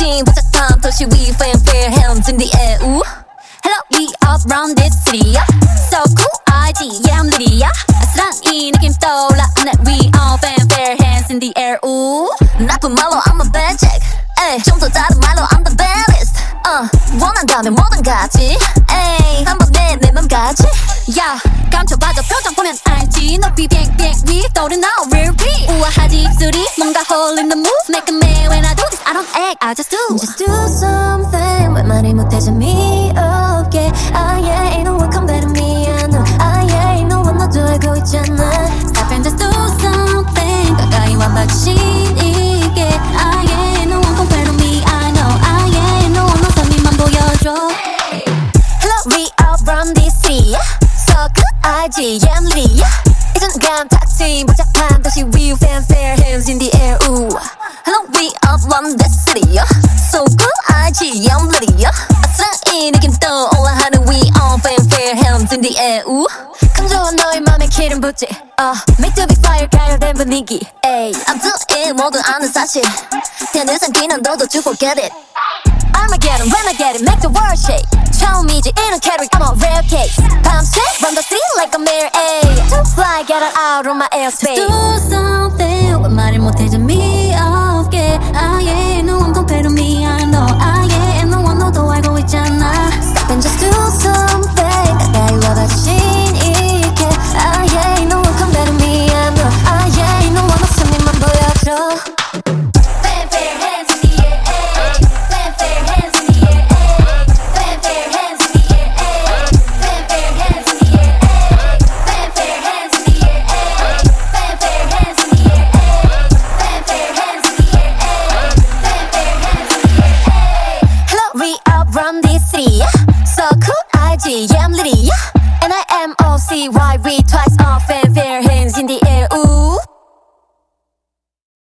찐 복잡한 도시 위 fanfare hands in the air. Ooh. Hello, we up round this city. So cool, IG, yeah I'm Lydia. 아슬한 이 느낌 떠올라. Net we all fanfare hands in the air. Ooh. 나쁜 말로 I'm a bad chick. 좀 더 다른 말로 I'm the baddest. 원한다면 뭐든 같이. 한번 내 맘 같이. 야, 감춰봐줘 표정 보면 알지. 높이 빙빙 위 떠오르는 now repeat. 우아하지 입술이 뭔가 hole in the move. Make a man when I do this I don't act I just do. Just do something 왜 말을 못해 재미없게. Ah yeah ain't no one come better me I know. Ah yeah ain't no one 너도 알고 있잖아. Stop and just do something 가까이 와 박신있게. Ah yeah ain't no one compare to me I know. Ah yeah ain't no one 너 선미만 보여줘. Hello we all from this city. So good IG yeah I'm Lydia. 이젠 감탁진 복잡한 도시 위 fanfare hands in the air. Ooh. Hello we all from this city. So good IG yeah I'm Lydia. 아슬한 이 느낌 떠올라 하는 we all fanfare hands in the air. Ooh. 강조한 너의 맘에 기름 붓지. Make to be fire 가열된 분위기. I'm doing 모두 아는 사실. 대는 상기는 너도 to forget it. Armageddon when I get it make the world shake. 처음이지 이런 캐릭 I'm a rare case. 밤새 run the city like a mirror. To fly get out of my airspace. Just do something 왜 말을 못해 재미없게. Ah yeah no one compare to me I know. Ah yeah no one 너도 알고 있잖아. Stop and just do something 가까이 와 박신있게. Ah yeah no one compare to me I know. Ah yeah no one 너 손님만 보여줘. Fanfare hands in the air. Fanfare hands in the air. Fanfare hands in the air. Fanfare hands in the air. Fanfare hands in the air. Fanfare hands in the air. Fanfare hands in the air. Fanfare hands in the air. Hello, we up from this city. So cool, IG, yeah I'm Lydia. And I am OCY, we twice all fanfare hands in the air.